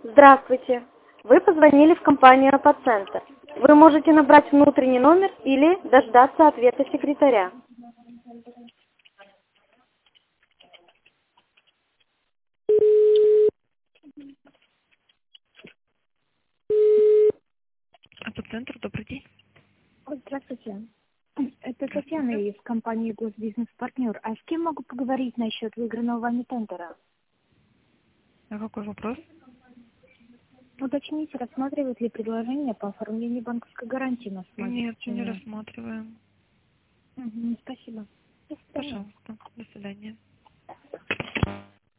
Здравствуйте. Вы позвонили в компанию Апоцентр. Вы можете набрать внутренний номер или дождаться ответа секретаря. Апоцентр, добрый день. Здравствуйте. Это Татьяна Здравствуйте. из компании Госбизнес-партнер. А с кем могу поговорить насчет выигранного вами тендера? А какой вопрос? Уточните, рассматривают ли предложение по оформлению банковской гарантии на Нет, мы не смартфоне? рассматриваем. Спасибо. До свидания. Пожалуйста. До свидания.